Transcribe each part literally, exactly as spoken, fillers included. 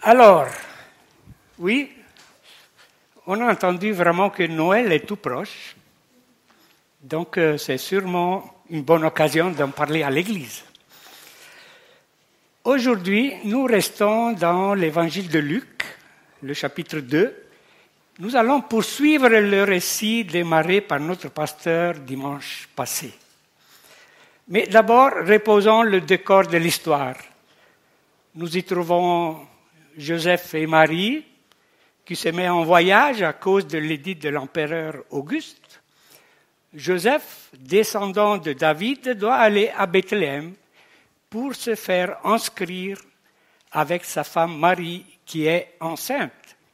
Alors, oui, on a entendu vraiment que Noël est tout proche, donc euh, c'est sûrement une bonne occasion d'en parler à l'Église. Aujourd'hui, nous restons dans l'Évangile de Luc, le chapitre deux. Nous allons poursuivre le récit démarré par notre pasteur dimanche passé. Mais d'abord, reposons le décor de l'histoire. Nous y trouvons Joseph et Marie, qui se mettent en voyage à cause de l'édit de l'empereur Auguste. Joseph, descendant de David, doit aller à Bethléem pour se faire inscrire avec sa femme Marie, qui est enceinte.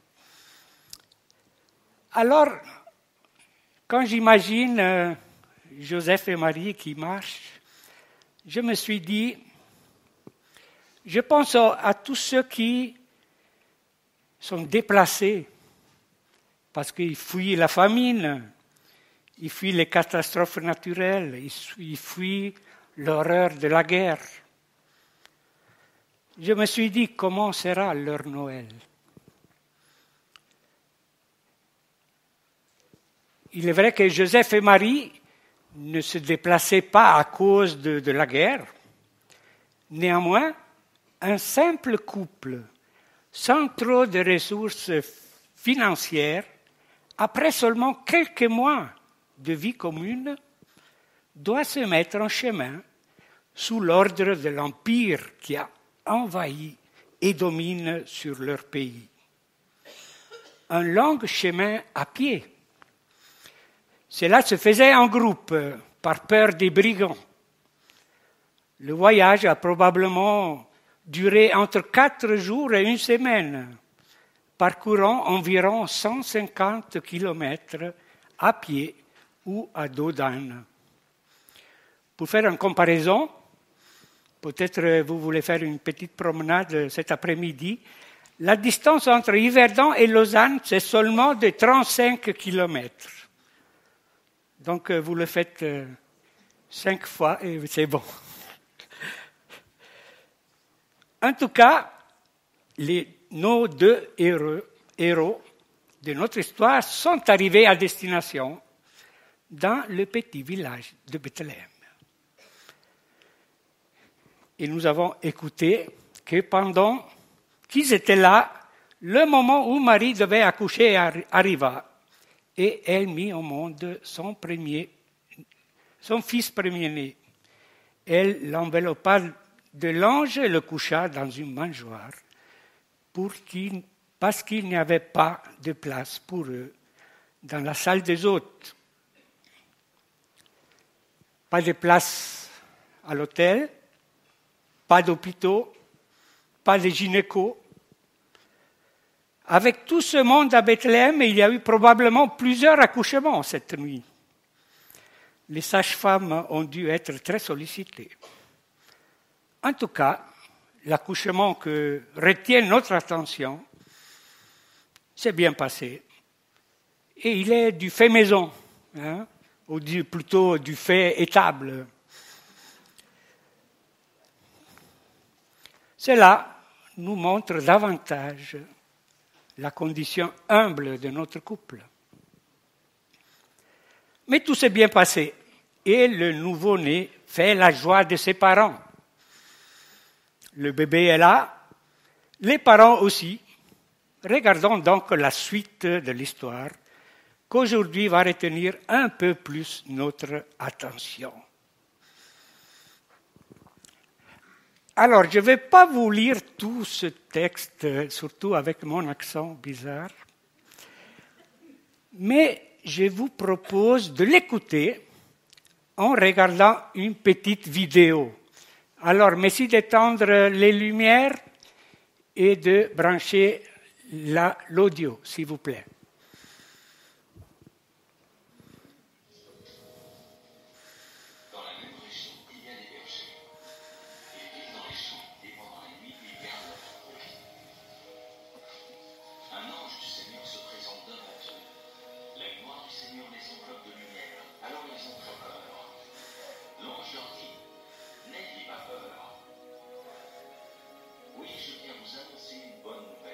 Alors, quand j'imagine euh, Joseph et Marie qui marchent, je me suis dit, je pense à tous ceux qui sont déplacés parce qu'ils fuient la famine, ils fuient les catastrophes naturelles, ils fuient l'horreur de la guerre. Je me suis dit, comment sera leur Noël? Il est vrai que Joseph et Marie ne se déplaçaient pas à cause de, de la guerre. Néanmoins, un simple couple, sans trop de ressources financières, après seulement quelques mois de vie commune, doit se mettre en chemin sous l'ordre de l'Empire qui a envahi et domine sur leur pays. Un long chemin à pied. Cela se faisait en groupe, par peur des brigands. Le voyage a probablement duré entre quatre jours et une semaine, parcourant environ cent cinquante kilomètres à pied ou à dos d'âne. Pour faire une comparaison, peut-être vous voulez faire une petite promenade cet après-midi, la distance entre Yverdon et Lausanne, c'est seulement de trente-cinq kilomètres. Donc vous le faites euh, cinq fois et c'est bon. En tout cas, les, nos deux héros, héros de notre histoire sont arrivés à destination dans le petit village de Bethléem. Et nous avons écouté que pendant qu'ils étaient là, le moment où Marie devait accoucher arriva. Et elle mit au monde son, premier, son fils premier-né. Elle l'enveloppa de l'ange et le coucha dans une mangeoire pour qu'il, parce qu'il n'y avait pas de place pour eux dans la salle des hôtes. Pas de place à l'hôtel, pas d'hôpitaux, pas de gynéco. Avec tout ce monde à Bethléem, il y a eu probablement plusieurs accouchements cette nuit. Les sages-femmes ont dû être très sollicitées. En tout cas, l'accouchement que retient notre attention s'est bien passé. Et il est du fait maison, hein, ou du, plutôt du fait étable. Cela nous montre davantage la condition humble de notre couple. Mais tout s'est bien passé et le nouveau-né fait la joie de ses parents. Le bébé est là, les parents aussi. Regardons donc la suite de l'histoire qu'aujourd'hui va retenir un peu plus notre attention. Alors, je ne vais pas vous lire tout ce texte, surtout avec mon accent bizarre, mais je vous propose de l'écouter en regardant une petite vidéo. Alors, merci d'éteindre les lumières et de brancher la, l'audio, s'il vous plaît. Oui, je viens vous annoncer une bonne nouvelle.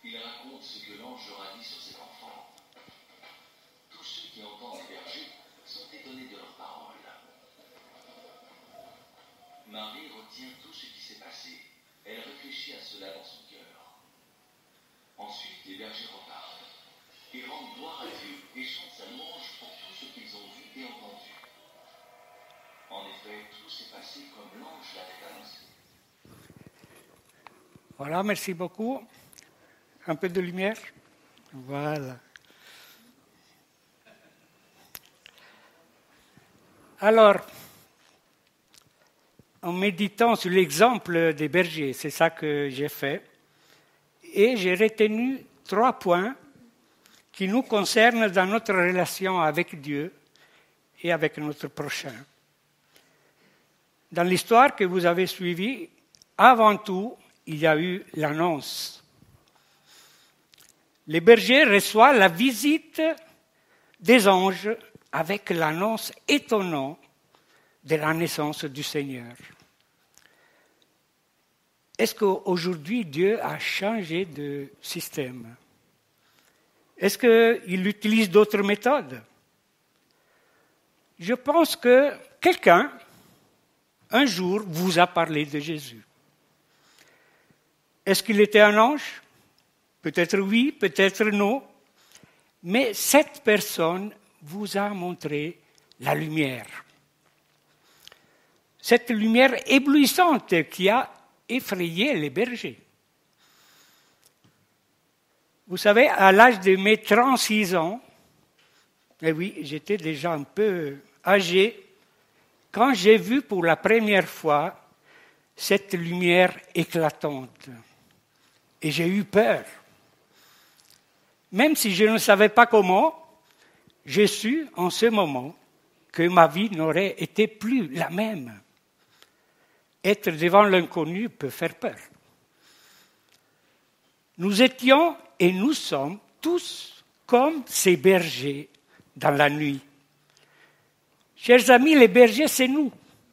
Il raconte ce que l'ange leur a dit sur cet enfant. Tous ceux qui entendent les bergers sont étonnés de leurs paroles. Marie retient tout ce qui s'est passé. Elle réfléchit à cela dans son cœur. Ensuite, les bergers repartent. Ils rendent gloire à Dieu et chantent sa louange pour tout ce qu'ils ont vu et entendu. En effet, tout s'est passé comme l'ange l'avait annoncé. Voilà, merci beaucoup. Un peu de lumière. Voilà. Alors, en méditant sur l'exemple des bergers, c'est ça que j'ai fait, et j'ai retenu trois points qui nous concernent dans notre relation avec Dieu et avec notre prochain. Dans l'histoire que vous avez suivie, avant tout, il y a eu l'annonce. Les bergers reçoivent la visite des anges avec l'annonce étonnante de la naissance du Seigneur. Est-ce qu'aujourd'hui Dieu a changé de système? Est-ce qu'il utilise d'autres méthodes? Je pense que quelqu'un, un jour, vous a parlé de Jésus. Est-ce qu'il était un ange? Peut-être oui, peut-être non. Mais cette personne vous a montré la lumière. Cette lumière éblouissante qui a effrayé les bergers. Vous savez, à l'âge de mes trente-six ans, et oui, j'étais déjà un peu âgé, quand j'ai vu pour la première fois cette lumière éclatante. Et j'ai eu peur. Même si je ne savais pas comment, j'ai su en ce moment que ma vie n'aurait été plus la même. Être devant l'inconnu peut faire peur. Nous étions et nous sommes tous comme ces bergers dans la nuit. Chers amis, les bergers, c'est nous.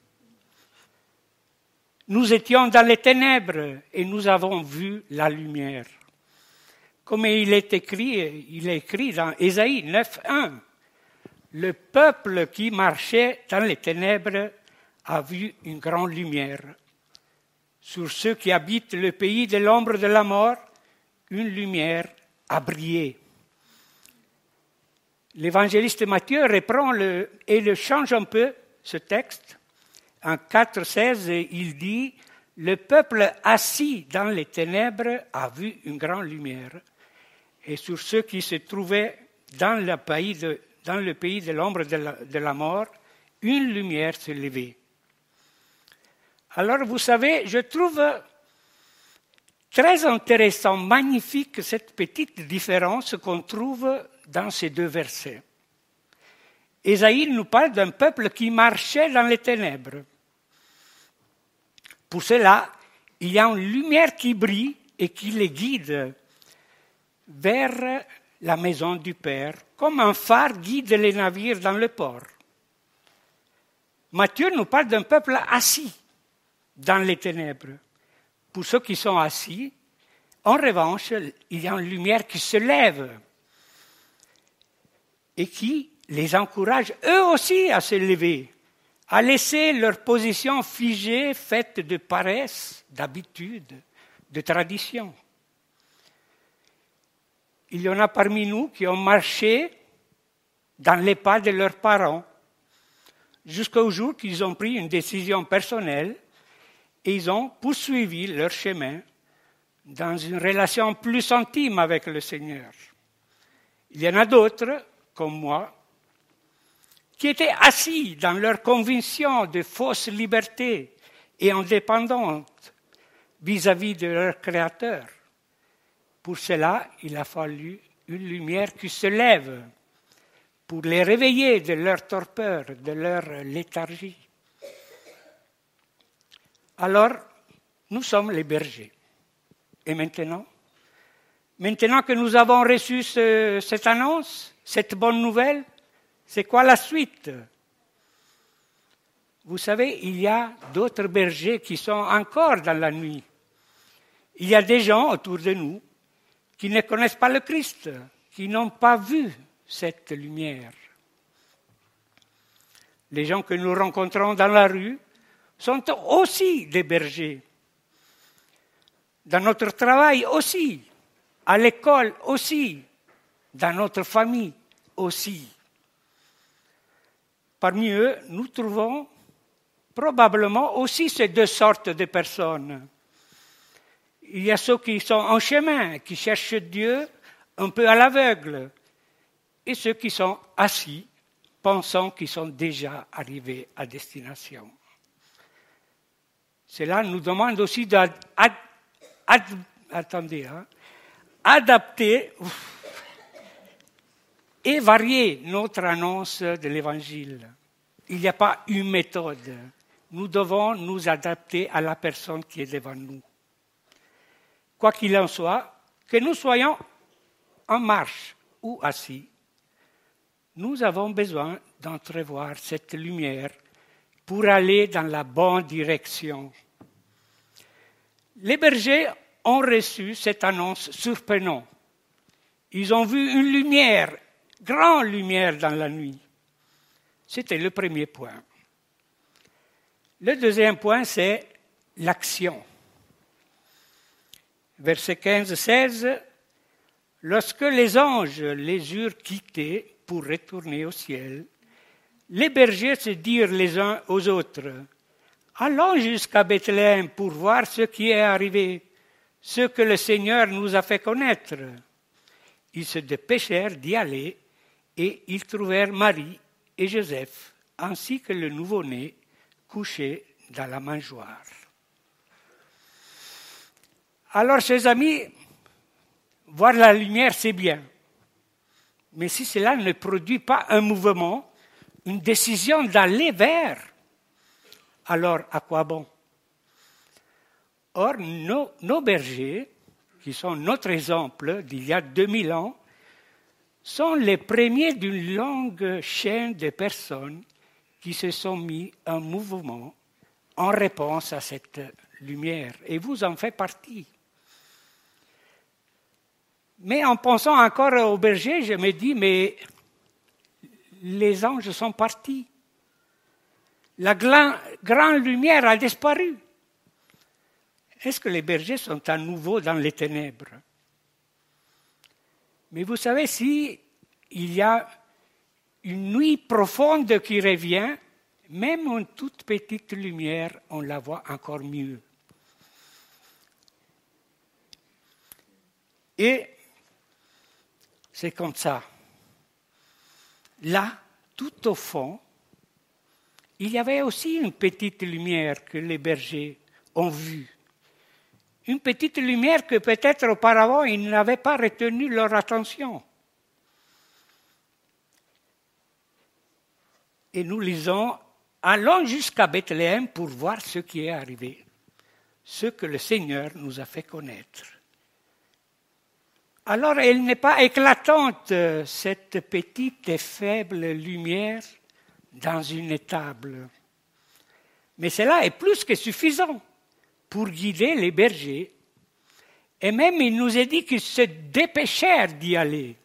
Nous étions dans les ténèbres et nous avons vu la lumière. Comme il est écrit, il est écrit dans Ésaïe neuf un, le peuple qui marchait dans les ténèbres a vu une grande lumière. Sur ceux qui habitent le pays de l'ombre de la mort, une lumière a brillé. L'évangéliste Matthieu reprend le, et le change un peu, ce texte. En quatre seize, il dit « Le peuple assis dans les ténèbres a vu une grande lumière. » Et sur ceux qui se trouvaient dans le pays de, dans le pays de l'ombre de la, de la mort, une lumière se levait. Alors, vous savez, je trouve très intéressant, magnifique, cette petite différence qu'on trouve dans ces deux versets. Ésaïe nous parle d'un peuple qui marchait dans les ténèbres. Pour cela, il y a une lumière qui brille et qui les guide vers la maison du Père, comme un phare guide les navires dans le port. Matthieu nous parle d'un peuple assis dans les ténèbres. Pour ceux qui sont assis, en revanche, il y a une lumière qui se lève et qui les encourage eux aussi à se lever, à laisser leur position figée, faite de paresse, d'habitude, de tradition. Il y en a parmi nous qui ont marché dans les pas de leurs parents, jusqu'au jour qu'ils ont pris une décision personnelle et ils ont poursuivi leur chemin dans une relation plus intime avec le Seigneur. Il y en a d'autres, comme moi, qui étaient assis dans leur conviction de fausse liberté et indépendante vis-à-vis de leur Créateur. Pour cela, il a fallu une lumière qui se lève pour les réveiller de leur torpeur, de leur léthargie. Alors, nous sommes les bergers. Et maintenant, maintenant que nous avons reçu ce, cette annonce, cette bonne nouvelle, c'est quoi la suite? Vous savez, il y a d'autres bergers qui sont encore dans la nuit. Il y a des gens autour de nous qui ne connaissent pas le Christ, qui n'ont pas vu cette lumière. Les gens que nous rencontrons dans la rue sont aussi des bergers. Dans notre travail aussi, à l'école aussi, dans notre famille aussi. Parmi eux, nous trouvons probablement aussi ces deux sortes de personnes. Il y a ceux qui sont en chemin, qui cherchent Dieu un peu à l'aveugle, et ceux qui sont assis, pensant qu'ils sont déjà arrivés à destination. Cela nous demande aussi d'adapter, hein, adapter et varier notre annonce de l'Évangile. Il n'y a pas une méthode. Nous devons nous adapter à la personne qui est devant nous. Quoi qu'il en soit, que nous soyons en marche ou assis, nous avons besoin d'entrevoir cette lumière pour aller dans la bonne direction. Les bergers ont reçu cette annonce surprenante. Ils ont vu une lumière, grande lumière dans la nuit. C'était le premier point. Le deuxième point, c'est l'action. Versets quinze à seize, « Lorsque les anges les eurent quittés pour retourner au ciel, les bergers se dirent les uns aux autres, « Allons jusqu'à Bethléem pour voir ce qui est arrivé, ce que le Seigneur nous a fait connaître. » Ils se dépêchèrent d'y aller et ils trouvèrent Marie et Joseph, ainsi que le nouveau-né, couché dans la mangeoire. Alors, chers amis, voir la lumière, c'est bien. Mais si cela ne produit pas un mouvement, une décision d'aller vers, alors à quoi bon? Or, nos, nos bergers, qui sont notre exemple d'il y a deux mille ans, sont les premiers d'une longue chaîne de personnes qui se sont mis en mouvement en réponse à cette lumière. Et vous en faites partie. Mais en pensant encore aux bergers, je me dis, mais les anges sont partis. La grande lumière a disparu. Est-ce que les bergers sont à nouveau dans les ténèbres? Mais vous savez, si il y a une nuit profonde qui revient, même une toute petite lumière, on la voit encore mieux. Et c'est comme ça. Là, tout au fond, il y avait aussi une petite lumière que les bergers ont vue. Une petite lumière que peut-être auparavant, ils n'avaient pas retenu leur attention. Et nous lisons, « Allons jusqu'à Bethléem pour voir ce qui est arrivé, ce que le Seigneur nous a fait connaître. » Alors, elle n'est pas éclatante, cette petite et faible lumière dans une étable. Mais cela est plus que suffisant pour guider les bergers. Et même, il nous est dit qu'ils se dépêchèrent d'y aller.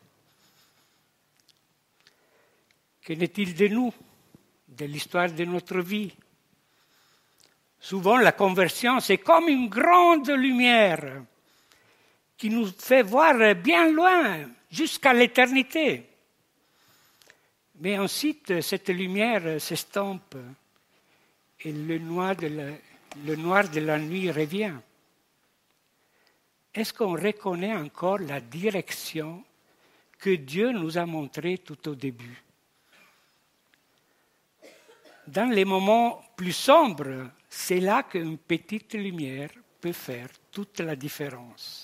Qu'en est-il de nous, de l'histoire de notre vie? Souvent, la conversion, c'est comme une grande lumière qui nous fait voir bien loin, jusqu'à l'éternité. Mais ensuite, cette lumière s'estompe et le noir de la, le noir de la nuit revient. Est-ce qu'on reconnaît encore la direction que Dieu nous a montrée tout au début? Dans les moments plus sombres, c'est là qu'une petite lumière peut faire toute la différence.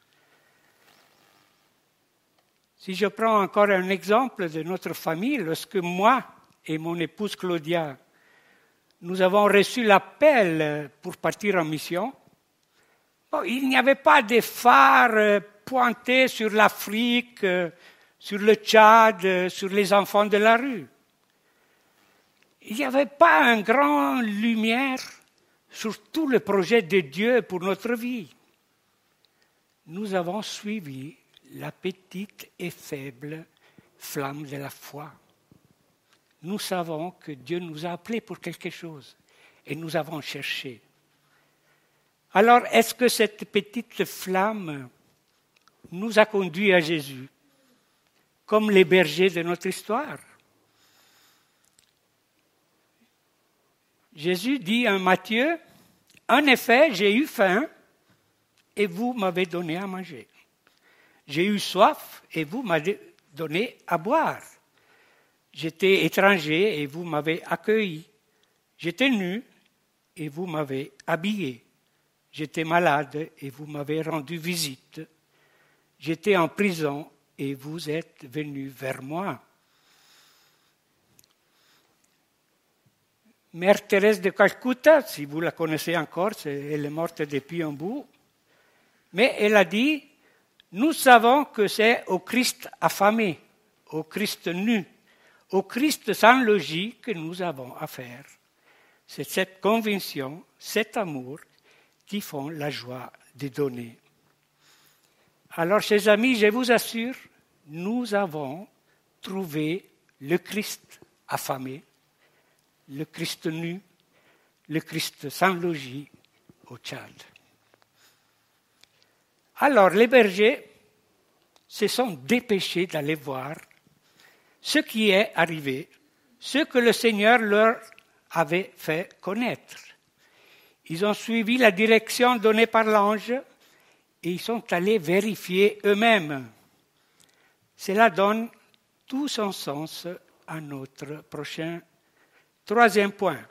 Si je prends encore un exemple de notre famille, lorsque moi et mon épouse Claudia, nous avons reçu l'appel pour partir en mission, bon, il n'y avait pas de phare pointé sur l'Afrique, sur le Tchad, sur les enfants de la rue. Il n'y avait pas une grande lumière sur tout le projet de Dieu pour notre vie. nous avons suivi la petite et faible flamme de la foi. Nous savons que Dieu nous a appelés pour quelque chose et nous avons cherché. Alors, est-ce que cette petite flamme nous a conduits à Jésus, comme les bergers de notre histoire? Jésus dit en Matthieu, « En effet, j'ai eu faim et vous m'avez donné à manger. J'ai eu soif et vous m'avez donné à boire. J'étais étranger et vous m'avez accueilli. J'étais nu et vous m'avez habillé. J'étais malade et vous m'avez rendu visite. J'étais en prison et vous êtes venus vers moi. » Mère Thérèse de Calcutta, si vous la connaissez encore, elle est morte depuis un bout, mais elle a dit, nous savons que c'est au Christ affamé, au Christ nu, au Christ sans logis que nous avons affaire. C'est cette conviction, cet amour qui font la joie de donner. Alors, chers amis, je vous assure, nous avons trouvé le Christ affamé, le Christ nu, le Christ sans logis au Tchad. Alors les bergers se sont dépêchés d'aller voir ce qui est arrivé, ce que le Seigneur leur avait fait connaître. Ils ont suivi la direction donnée par l'ange et ils sont allés vérifier eux-mêmes. Cela donne tout son sens à notre prochain troisième point.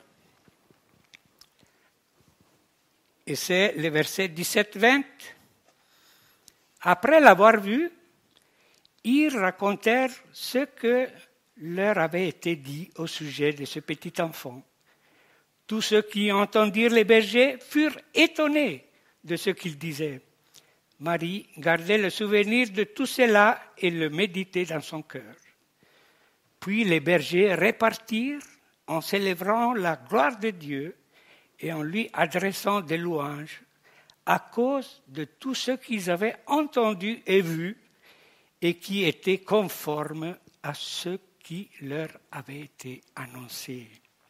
Et c'est le verset dix-sept vingt. Après l'avoir vu, ils racontèrent ce que leur avait été dit au sujet de ce petit enfant. Tous ceux qui entendirent les bergers furent étonnés de ce qu'ils disaient. Marie gardait le souvenir de tout cela et le méditait dans son cœur. Puis les bergers repartirent en célébrant la gloire de Dieu et en lui adressant des louanges à cause de tout ce qu'ils avaient entendu et vu et qui était conforme à ce qui leur avait été annoncé.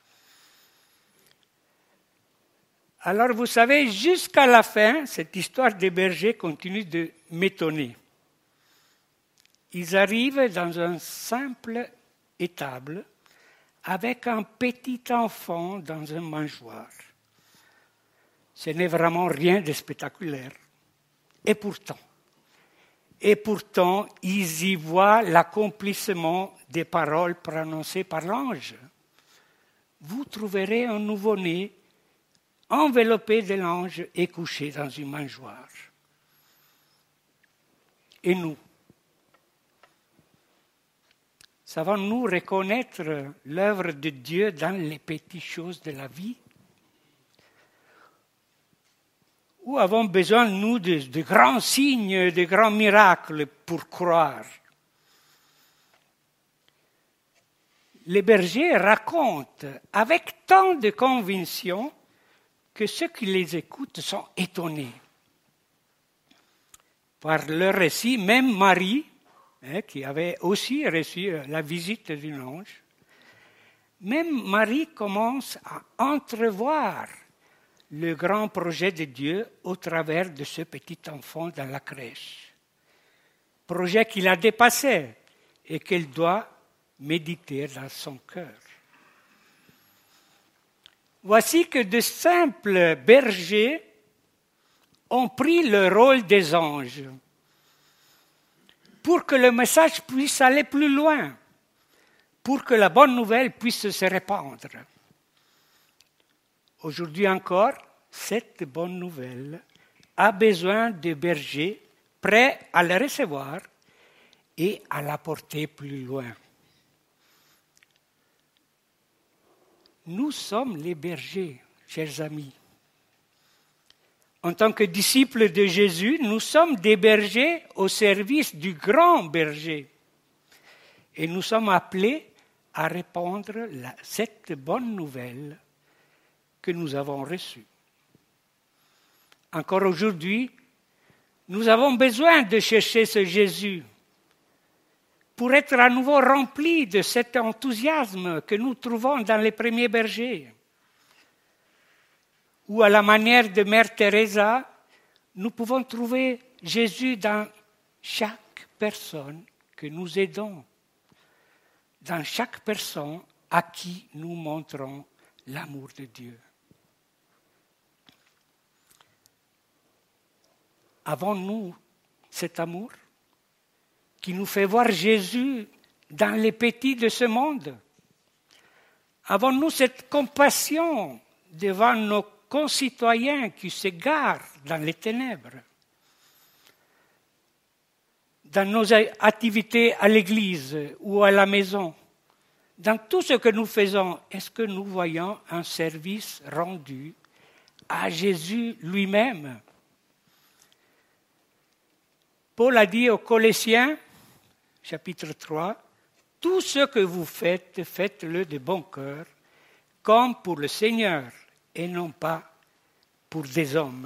Alors vous savez, jusqu'à la fin, cette histoire des bergers continue de m'étonner. Ils arrivent dans un simple étable avec un petit enfant dans un mangeoire. Ce n'est vraiment rien de spectaculaire. Et pourtant, et pourtant, ils y voient l'accomplissement des paroles prononcées par l'ange. Vous trouverez un nouveau-né enveloppé de l'ange et couché dans une mangeoire. Et nous, savons-nous reconnaître l'œuvre de Dieu dans les petites choses de la vie? Ou avons besoin, nous, de, de grands signes, de grands miracles pour croire? Les bergers racontent avec tant de conviction que ceux qui les écoutent sont étonnés. Par leur récit, même Marie, hein, qui avait aussi reçu la visite d'un ange, même Marie commence à entrevoir le grand projet de Dieu au travers de ce petit enfant dans la crèche. Projet qui l'a dépassé et qu'elle doit méditer dans son cœur. Voici que de simples bergers ont pris le rôle des anges pour que le message puisse aller plus loin, pour que la bonne nouvelle puisse se répandre. Aujourd'hui encore, cette bonne nouvelle a besoin de bergers prêts à la recevoir et à la porter plus loin. Nous sommes les bergers, chers amis. En tant que disciples de Jésus, nous sommes des bergers au service du grand berger. Et nous sommes appelés à répandre la, cette bonne nouvelle que nous avons reçue. Encore aujourd'hui, Nous avons besoin de chercher ce Jésus pour être à nouveau remplis de cet enthousiasme que nous trouvons dans les premiers bergers. Ou à la manière de Mère Teresa, nous pouvons trouver Jésus dans chaque personne que nous aidons, dans chaque personne à qui nous montrons l'amour de Dieu. Avons-nous cet amour qui nous fait voir Jésus dans les petits de ce monde? Avons-nous cette compassion devant nos concitoyens qui s'égarent dans les ténèbres? Dans nos activités à l'église ou à la maison, dans tout ce que nous faisons, est-ce que nous voyons un service rendu à Jésus lui-même? Paul a dit aux Colossiens, chapitre trois, « Tout ce que vous faites, faites-le de bon cœur, comme pour le Seigneur, et non pas pour des hommes. »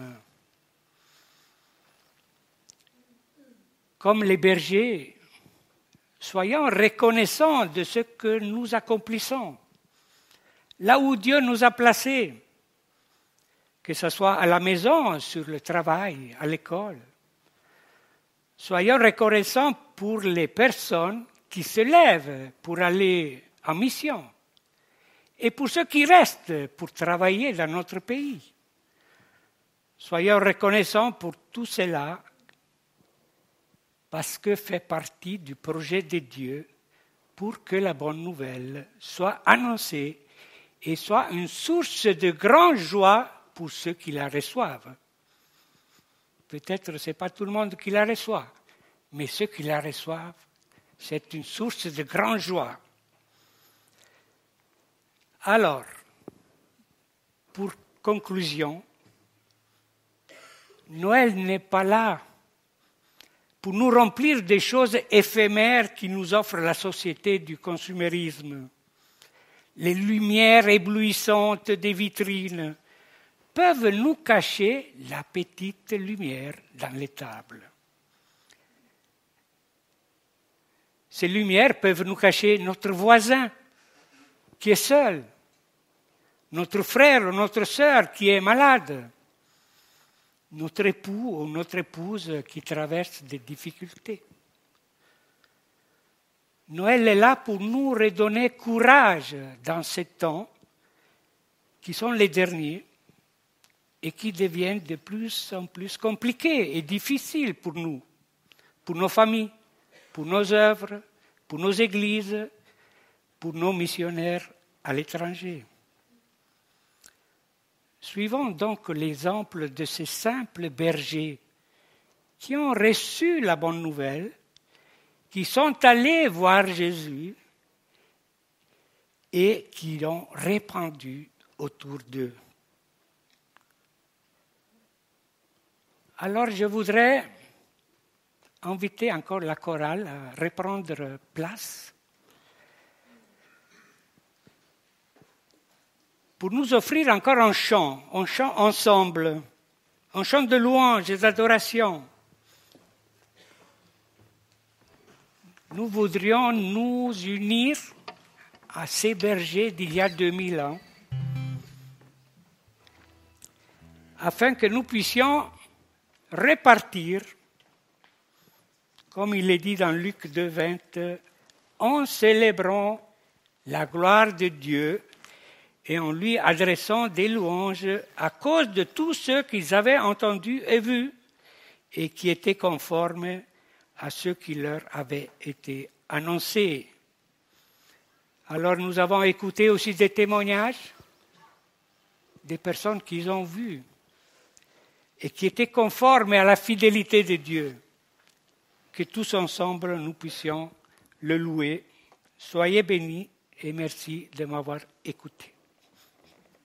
Comme les bergers, soyons reconnaissants de ce que nous accomplissons, là où Dieu nous a placés, que ce soit à la maison, sur le travail, à l'école. Soyons reconnaissants pour les personnes qui se lèvent pour aller en mission et pour ceux qui restent pour travailler dans notre pays. Soyons reconnaissants pour tout cela parce que fait partie du projet de Dieu pour que la bonne nouvelle soit annoncée et soit une source de grande joie pour ceux qui la reçoivent. Peut-être ce n'est pas tout le monde qui la reçoit, mais ceux qui la reçoivent, c'est une source de grande joie. Alors, pour conclusion, Noël n'est pas là pour nous remplir des choses éphémères qui nous offre la société du consumérisme. Les lumières éblouissantes des vitrines peuvent nous cacher la petite lumière dans les tables. Ces lumières peuvent nous cacher notre voisin qui est seul, notre frère ou notre sœur qui est malade, notre époux ou notre épouse qui traverse des difficultés. Noël est là pour nous redonner courage dans ces temps qui sont les derniers et qui deviennent de plus en plus compliqués et difficiles pour nous, pour nos familles, pour nos œuvres, pour nos églises, pour nos missionnaires à l'étranger. Suivons donc l'exemple de ces simples bergers qui ont reçu la bonne nouvelle, qui sont allés voir Jésus et qui l'ont répandu autour d'eux. Alors je voudrais inviter encore la chorale à reprendre place pour nous offrir encore un chant, un chant ensemble, un chant de louange et d'adoration. Nous voudrions nous unir à ces bergers d'il y a deux mille ans, afin que nous puissions repartir, comme il est dit dans Luc deux, vingt, en célébrant la gloire de Dieu et en lui adressant des louanges à cause de tous ceux qu'ils avaient entendus et vus et qui étaient conformes à ce qui leur avait été annoncé. Alors nous avons écouté aussi des témoignages des personnes qu'ils ont vues et qui étaient conformes à la fidélité de Dieu. Que tous ensemble nous puissions le louer. Soyez bénis et merci de m'avoir écouté.